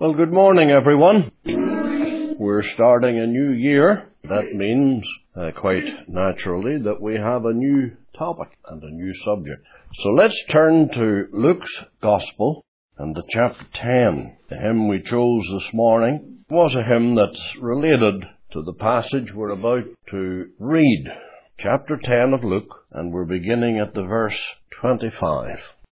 Well, good morning, everyone. We're starting a new year. That means, quite naturally, that we have a new topic and a new subject. So let's turn to Luke's Gospel and to chapter 10. The hymn we chose this morning was a hymn that's related to the passage we're about to read. Chapter 10 of Luke, and we're beginning at the verse 25.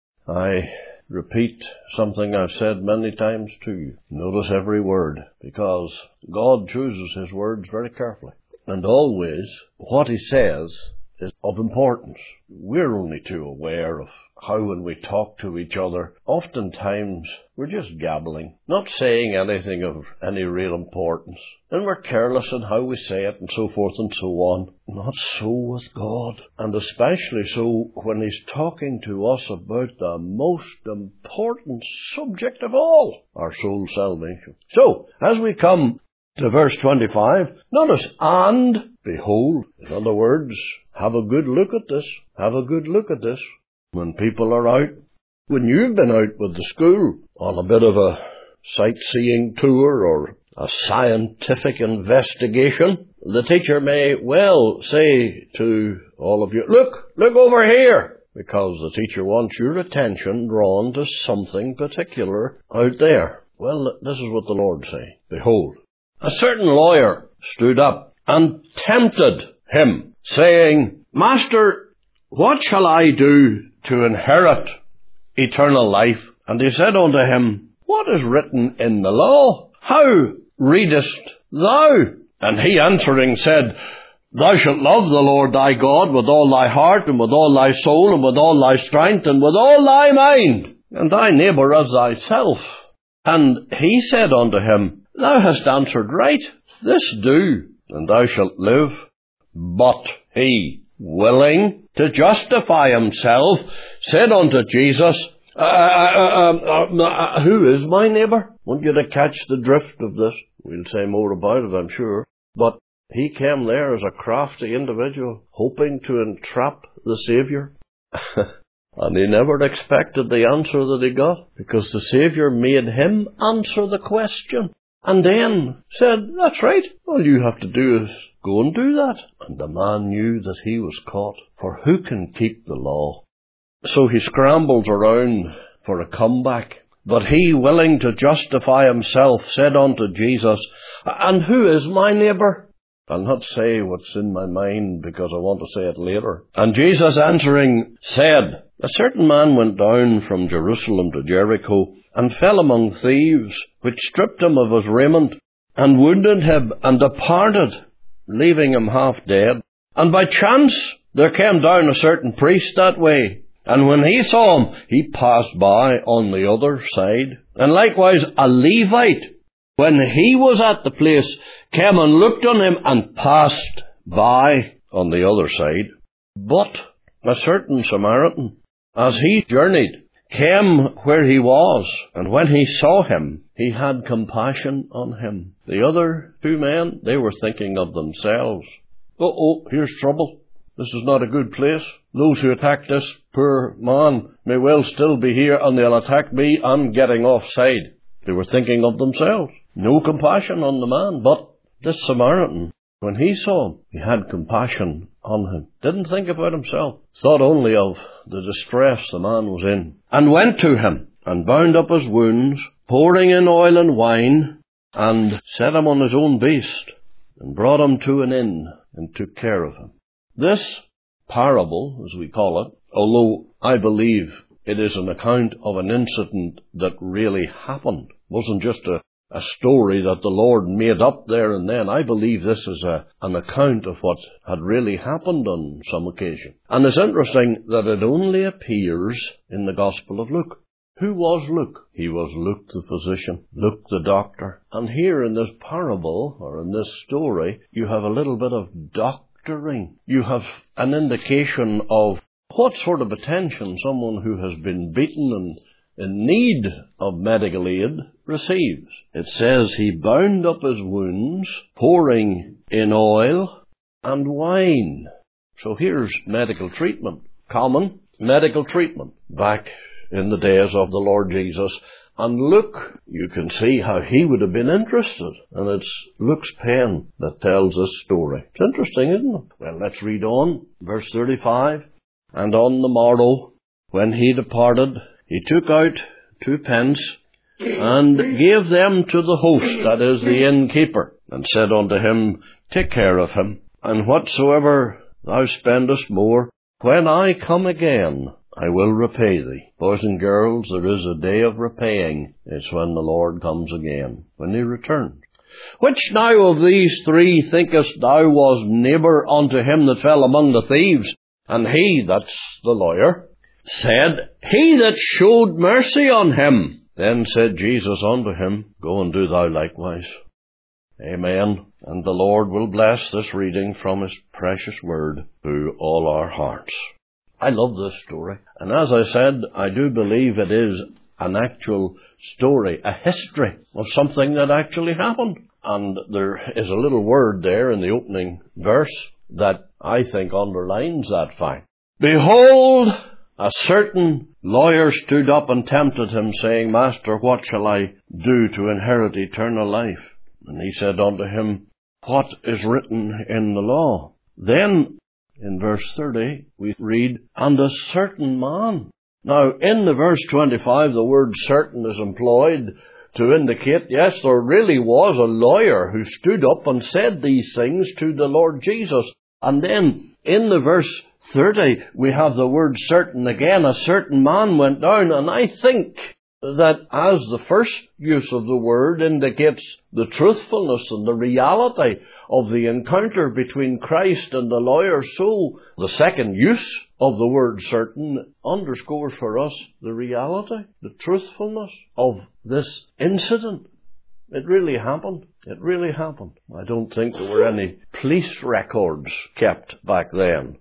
I repeat something I've said many times to you. Notice every word, because God chooses His words very carefully. And always, what He says is of importance. We're only too aware of how when we talk to each other, oftentimes we're just gabbling, not saying anything of any real importance. And we're careless in how we say it and so forth and so on. Not so with God. And especially so when He's talking to us about the most important subject of all, our soul salvation. So, as we come to verse 25, notice, and behold, in other words, have a good look at this. Have a good look at this. When people are out, when you've been out with the school on a bit of a sightseeing tour or a scientific investigation, the teacher may well say to all of you, look over here, because the teacher wants your attention drawn to something particular out there. Well, this is what the Lord say. Behold, a certain lawyer stood up and tempted him, saying, Master, what shall I do to inherit eternal life? And he said unto him, What is written in the law? How readest thou? And he answering said, Thou shalt love the Lord thy God with all thy heart, and with all thy soul, and with all thy strength, and with all thy mind, and thy neighbour as thyself. And he said unto him, Thou hast answered right. This do, and thou shalt live. But he, willing to justify himself, said unto Jesus, who is my neighbour? Want you to catch the drift of this? We'll say more about it, I'm sure. But he came there as a crafty individual, hoping to entrap the Saviour. And he never expected the answer that he got, because the Saviour made him answer the question. And then said, That's right, all you have to do is go and do that. And the man knew that he was caught, for who can keep the law? So he scrambles around for a comeback. But he, willing to justify himself, said unto Jesus, And who is my neighbour? I'll not say what's in my mind, because I want to say it later. And Jesus answering said, A certain man went down from Jerusalem to Jericho, and fell among thieves, which stripped him of his raiment, and wounded him, and departed, leaving him half dead. And by chance there came down a certain priest that way, and when he saw him, he passed by on the other side. And likewise a Levite, when he was at the place, came and looked on him, and passed by on the other side. But a certain Samaritan, as he journeyed, came where he was, and when he saw him, he had compassion on him. The other two men, they were thinking of themselves. Here's trouble. This is not a good place. Those who attacked this poor man may well still be here, and they'll attack me. I'm getting offside. They were thinking of themselves. No compassion on the man, but this Samaritan, when he saw him, he had compassion on him. Didn't think about himself. Thought only of the distress the man was in. And went to him, and bound up his wounds, pouring in oil and wine, and set him on his own beast, and brought him to an inn, and took care of him. This parable, as we call it, although I believe it is an account of an incident that really happened, wasn't just a story that the Lord made up there and then. I believe this is an account of what had really happened on some occasion. And it's interesting that it only appears in the Gospel of Luke. Who was Luke? He was Luke the physician, Luke the doctor. And here in this parable, or in this story, you have a little bit of doctoring. You have an indication of what sort of attention someone who has been beaten and in need of medical aid receives. It says he bound up his wounds, pouring in oil and wine. So here's medical treatment, common medical treatment back in the days of the Lord Jesus And Luke, you can see how he would have been interested. And it's Luke's pen that tells this story. It's interesting, isn't it? Well, let's read on. Verse 35. And on the morrow, when he departed, he took out 2 pence, and gave them to the host, that is, the innkeeper, and said unto him, Take care of him, and whatsoever thou spendest more, when I come again, I will repay thee. Boys and girls, there is a day of repaying. It's when the Lord comes again, when he returns. Which now of these 3 thinkest thou was neighbour unto him that fell among the thieves? And he, that's the lawyer, said, He that showed mercy on him. Then said Jesus unto him, Go and do thou likewise. Amen. And the Lord will bless this reading from his precious word to all our hearts. I love this story. And as I said, I do believe it is an actual story, a history of something that actually happened. And there is a little word there in the opening verse that I think underlines that fact. Behold, a certain lawyer stood up and tempted him, saying, Master, what shall I do to inherit eternal life? And he said unto him, What is written in the law? Then, in verse 30, we read, And a certain man. Now, in the verse 25, the word certain is employed to indicate, yes, there really was a lawyer who stood up and said these things to the Lord Jesus. And then, in the verse 30, we have the word certain again. A certain man went down, and I think that as the first use of the word indicates the truthfulness and the reality of the encounter between Christ and the lawyer, so the second use of the word certain underscores for us the reality, the truthfulness of this incident. It really happened. It really happened. I don't think there were any police records kept back then.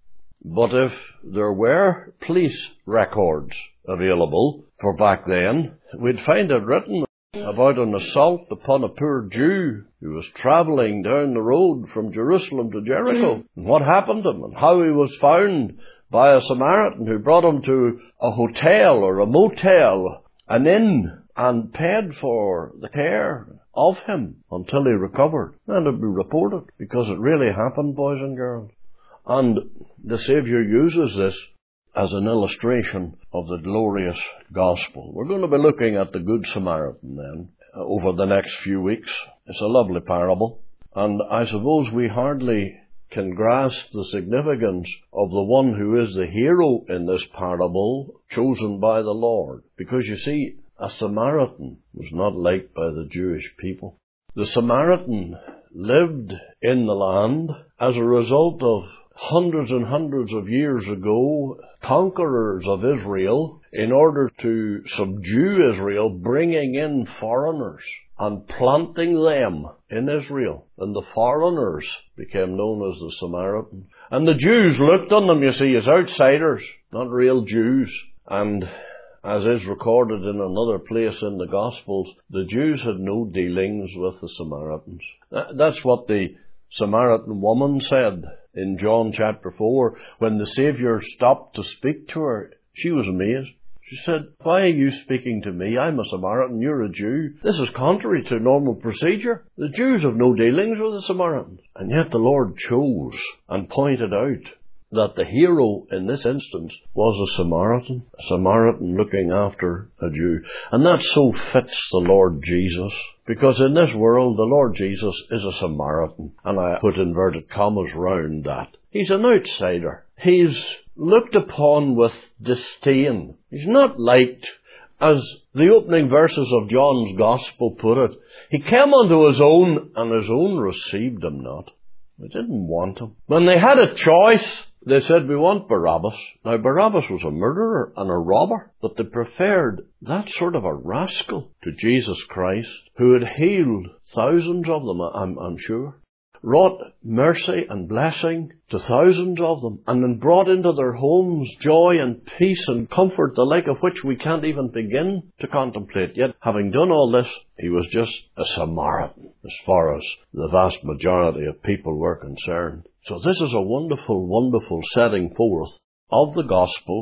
But if there were police records available for back then, we'd find it written about an assault upon a poor Jew who was travelling down the road from Jerusalem to Jericho, and what happened to him, and how he was found by a Samaritan who brought him to a hotel or a motel, an inn, and paid for the care of him until he recovered. And it'd be reported, because it really happened, boys and girls. And the Saviour uses this as an illustration of the glorious gospel. We're going to be looking at the Good Samaritan then over the next few weeks. It's a lovely parable, and I suppose we hardly can grasp the significance of the one who is the hero in this parable, chosen by the Lord. Because you see, a Samaritan was not liked by the Jewish people. The Samaritan lived in the land as a result of hundreds and hundreds of years ago, conquerors of Israel, in order to subdue Israel, bringing in foreigners and planting them in Israel. And the foreigners became known as the Samaritans. And the Jews looked on them, you see, as outsiders, not real Jews. And as is recorded in another place in the Gospels, the Jews had no dealings with the Samaritans. That's what the Samaritan woman said in John chapter 4. When the Saviour stopped to speak to her, she was amazed. She said, Why are you speaking to me? I'm a Samaritan, you're a Jew. This is contrary to normal procedure. The Jews have no dealings with the Samaritans. And yet the Lord chose and pointed out that the hero in this instance was a Samaritan looking after a Jew. And that so fits the Lord Jesus, because in this world the Lord Jesus is a Samaritan, and I put inverted commas round that. He's an outsider. He's looked upon with disdain. He's not liked, as the opening verses of John's Gospel put it. He came unto his own, and his own received him not. They didn't want him. When they had a choice, they said, We want Barabbas. Now, Barabbas was a murderer and a robber, but they preferred that sort of a rascal to Jesus Christ, who had healed thousands of them, I'm sure, wrought mercy and blessing to thousands of them, and then brought into their homes joy and peace and comfort, the like of which we can't even begin to contemplate. Yet, having done all this, he was just a Samaritan, as far as the vast majority of people were concerned. So this is a wonderful, wonderful setting forth of the gospel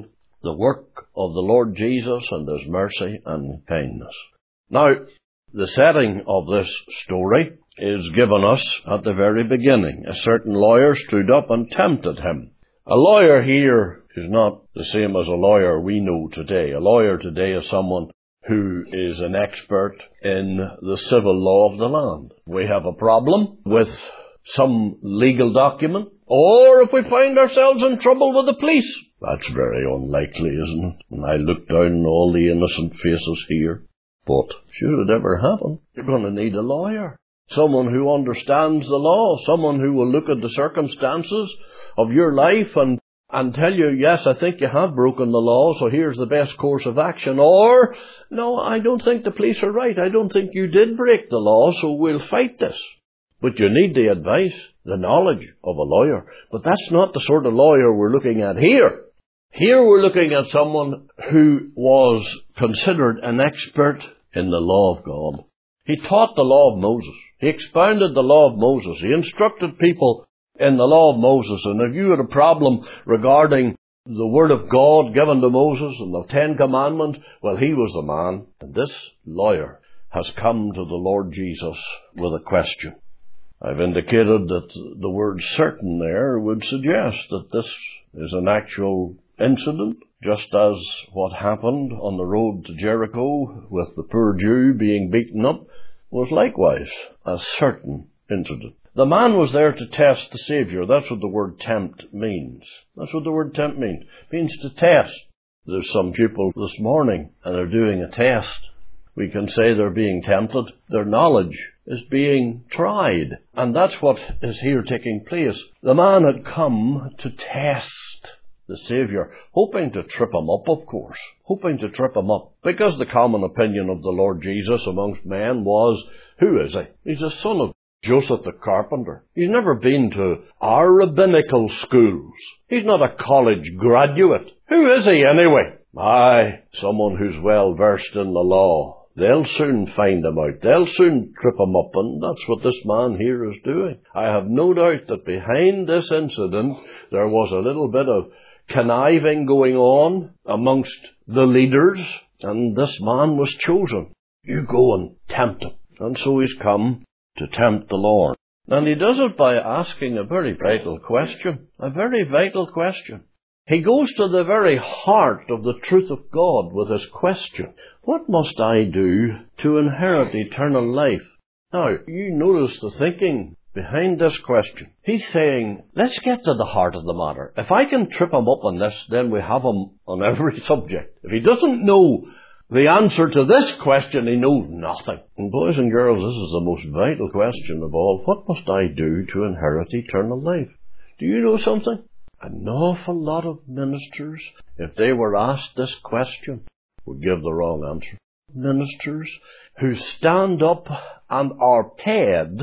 the work of the Lord Jesus and His mercy and kindness. Now, the setting of this story is given us at the very beginning. A certain lawyer stood up and tempted Him. A lawyer here is not the same as a lawyer we know today. A lawyer today is someone who is an expert in the civil law of the land. We have a problem with some legal document, or if we find ourselves in trouble with the police. That's very unlikely, isn't it? And I look down on all the innocent faces here. But should it ever happen, you're going to need a lawyer. Someone who understands the law, someone who will look at the circumstances of your life and tell you, yes, I think you have broken the law, so here's the best course of action. Or, no, I don't think the police are right. I don't think you did break the law, so we'll fight this. But you need the advice, the knowledge of a lawyer. But that's not the sort of lawyer we're looking at here. Here we're looking at someone who was considered an expert in the law of God. He taught the law of Moses. He expounded the law of Moses. He instructed people in the law of Moses. And if you had a problem regarding the word of God given to Moses and the 10 Commandments, well, he was the man. And this lawyer has come to the Lord Jesus with a question. I've indicated that the word certain there would suggest that this is an actual incident, just as what happened on the road to Jericho with the poor Jew being beaten up was likewise a certain incident. The man was there to test the Saviour. That's what the word tempt means. That's what the word tempt means. It means to test. There's some people this morning and they're doing a test. We can say they're being tempted. Their knowledge is being tried. And that's what is here taking place. The man had come to test the Saviour, hoping to trip him up, of course. Hoping to trip him up. Because the common opinion of the Lord Jesus amongst men was, who is he? He's a son of Joseph the carpenter. He's never been to our rabbinical schools. He's not a college graduate. Who is he anyway? Aye, someone who's well versed in the law. They'll soon find him out. They'll soon trip him up, and that's what this man here is doing. I have no doubt that behind this incident there was a little bit of conniving going on amongst the leaders, and this man was chosen. You go and tempt him. And so he's come to tempt the Lord. And he does it by asking a very vital question. A very vital question. He goes to the very heart of the truth of God with his question. What must I do to inherit eternal life? Now, you notice the thinking behind this question. He's saying, let's get to the heart of the matter. If I can trip him up on this, then we have him on every subject. If he doesn't know the answer to this question, he knows nothing. And boys and girls, this is the most vital question of all. What must I do to inherit eternal life? Do you know something? An awful lot of ministers, if they were asked this question, would give the wrong answer. Ministers who stand up and are paid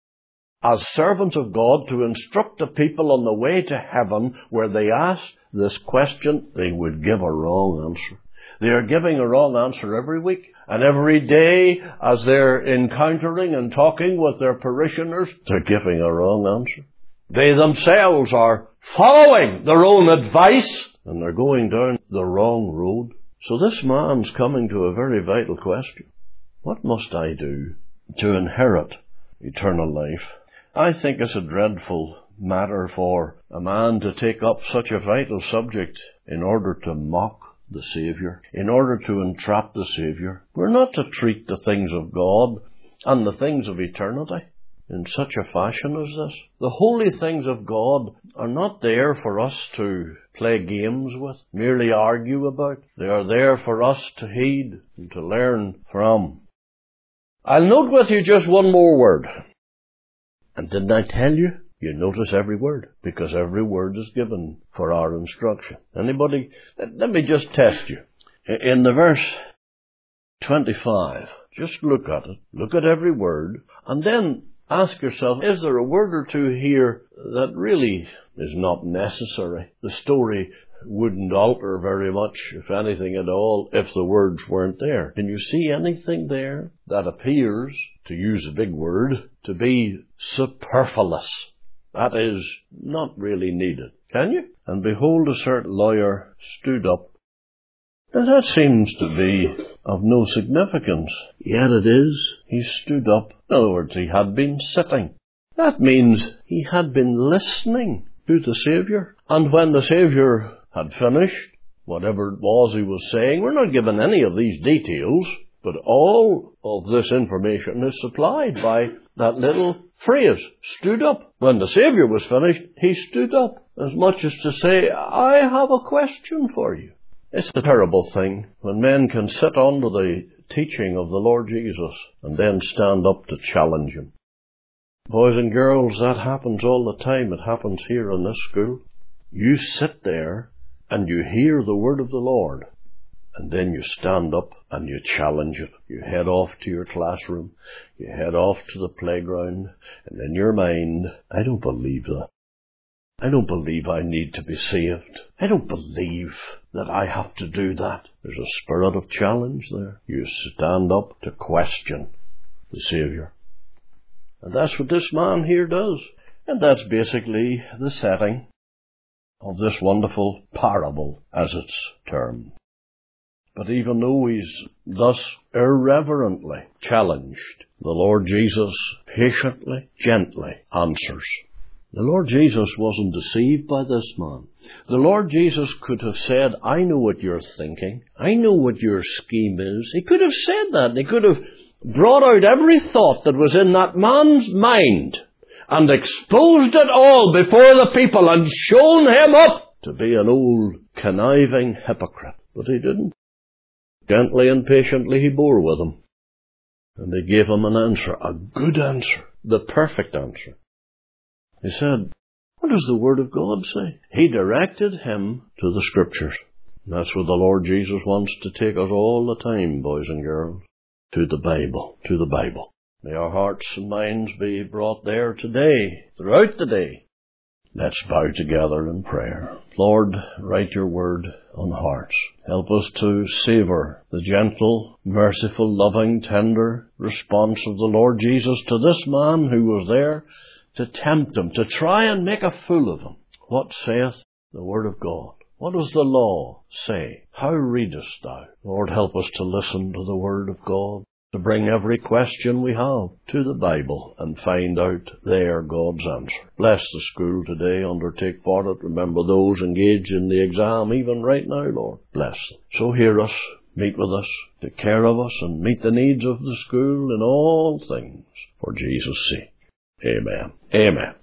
as servants of God to instruct the people on the way to heaven, where they ask this question, they would give a wrong answer. They are giving a wrong answer every week. And every day, as they're encountering and talking with their parishioners, they're giving a wrong answer. They themselves are following their own advice, and they're going down the wrong road. So this man's coming to a very vital question. What must I do to inherit eternal life? I think it's a dreadful matter for a man to take up such a vital subject in order to mock the Saviour, in order to entrap the Saviour. We're not to treat the things of God and the things of eternity in such a fashion as this. The holy things of God are not there for us to play games with, merely argue about. They are there for us to heed and to learn from. I'll note with you just one more word. And didn't I tell you? You notice every word, because every word is given for our instruction. Anybody? Let me just test you. In the verse 25, just look at it. Look at every word, and then ask yourself, is there a word or two here that really is not necessary? The story wouldn't alter very much, if anything at all, if the words weren't there. Can you see anything there that appears, to use a big word, to be superfluous? That is not really needed. Can you? And behold, a certain lawyer stood up Now that seems to be of no significance. Yet it is. He stood up. In other words, he had been sitting. That means he had been listening to the Saviour. And when the Saviour had finished, whatever it was he was saying, we're not given any of these details, but all of this information is supplied by that little phrase, stood up. When the Saviour was finished, he stood up, as much as to say, I have a question for you. It's a terrible thing when men can sit under the teaching of the Lord Jesus and then stand up to challenge him. Boys and girls, that happens all the time. It happens here in this school. You sit there and you hear the word of the Lord, and then you stand up and you challenge it. You head off to your classroom, you head off to the playground, and in your mind, I don't believe that. I don't believe I need to be saved. I don't believe that I have to do that. There's a spirit of challenge there. You stand up to question the Saviour. And that's what this man here does. And that's basically the setting of this wonderful parable, as it's termed. But even though he's thus irreverently challenged, the Lord Jesus patiently, gently answers. The Lord Jesus wasn't deceived by this man. The Lord Jesus could have said, I know what you're thinking. I know what your scheme is. He could have said that. He could have brought out every thought that was in that man's mind and exposed it all before the people and shown him up to be an old conniving hypocrite. But he didn't. Gently and patiently he bore with him. And they gave him an answer, a good answer, the perfect answer. He said, what does the Word of God say? He directed him to the Scriptures. And that's where the Lord Jesus wants to take us all the time, boys and girls. To the Bible, to the Bible. May our hearts and minds be brought there today, throughout the day. Let's bow together in prayer. Lord, write your word on hearts. Help us to savour the gentle, merciful, loving, tender response of the Lord Jesus to this man who was there to tempt him, to try and make a fool of him. What saith the Word of God? What does the law say? How readest thou? Lord, help us to listen to the Word of God, to bring every question we have to the Bible and find out there God's answer. Bless the school today, undertake for it. Remember those engaged in the exam, even right now, Lord. Bless them. So hear us, meet with us, take care of us, and meet the needs of the school in all things, for Jesus' sake. Amen. Amen.